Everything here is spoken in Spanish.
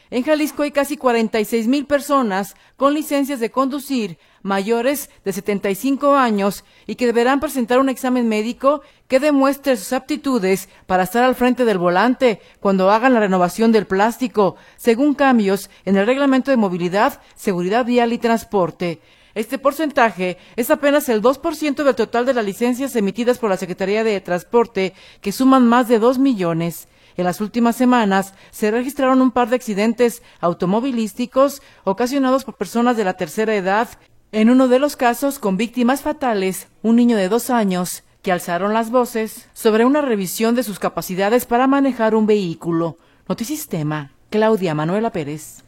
En Jalisco hay casi 46,000 personas con licencias de conducir mayores de 75 años y que deberán presentar un examen médico que demuestre sus aptitudes para estar al frente del volante cuando hagan la renovación del plástico, según cambios en el Reglamento de Movilidad, Seguridad Vial y Transporte. Este porcentaje es apenas el 2% del total de las licencias emitidas por la Secretaría de Transporte, que suman más de 2 millones. En las últimas semanas se registraron un par de accidentes automovilísticos ocasionados por personas de la tercera edad. En uno de los casos, con víctimas fatales, un niño de 2 años, que alzaron las voces sobre una revisión de sus capacidades para manejar un vehículo. Notisistema, Claudia Manuela Pérez.